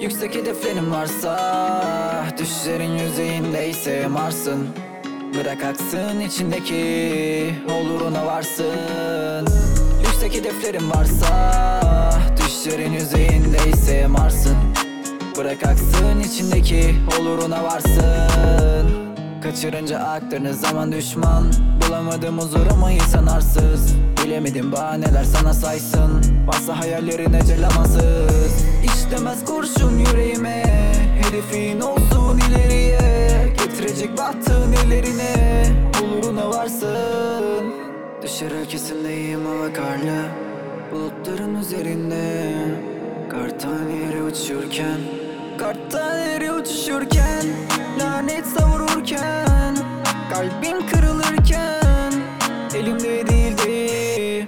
Yüksek hedeflerin varsa, düşlerin yüzeyindeyse Mars'ın. Bırak aksın içindeki, oluruna varsın. Yüksek hedeflerin varsa, düşlerin yüzeyindeyse Mars'ın. Bırak aksın içindeki, oluruna varsın. Kaçırınca aklını zaman düşman, bulamadım huzurumu sanarsız. Bilemedim bahaneler sana saysın, varsa hayallerin ecel amansız. İşlemez kurşun yüreğime, hedefin olsun ileriye. Getirecek bahtın ellerine, oluruna varsın. Düşer ülkesindeyim hava karlı, bulutların üzerinde. Kartan yere uçuşurken, kartan yere uçuşurken, lanet savururken, kalbim kırılırken, elimde değildi.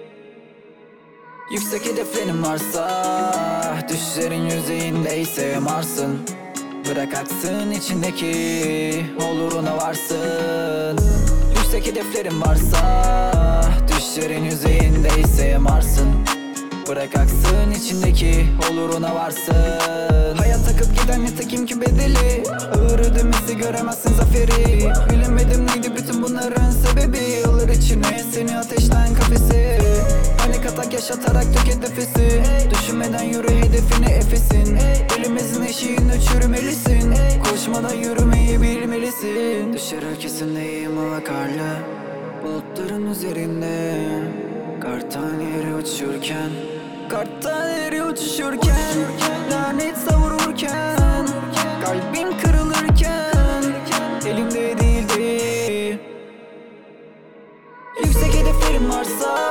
Yüksek hedeflerin varsa, düşlerin yüzeyindeyse Mars'ın. Bırak aksın içindeki, oluruna varsın. Yüksek hedeflerin varsa, düşlerin yüzeyindeyse Mars'ın. Bırak aksın içindeki, oluruna varsın. Hayat takıp giden nitekim ki bedeli, ağır ödemesi göremezsin zaferi. Bilemedim neydi bütün bunların sebebi, alır içine seni ateşten kafesi. Panik atak yaşatarak tüket nefesi, düşünmeden yürü hedefine efesin. Elimizin eşiğinde çürümelisin, koşmadan yürümeyi bilmelisin. Düşer ülkesindeyim hava karlı, bulutların üzerinde. Kartan yere uçuşurken, kartan yere uçuşurken, lanet savururken, kalbim kırılırken, elimde değildi. Yüksek hedeflerim varsa,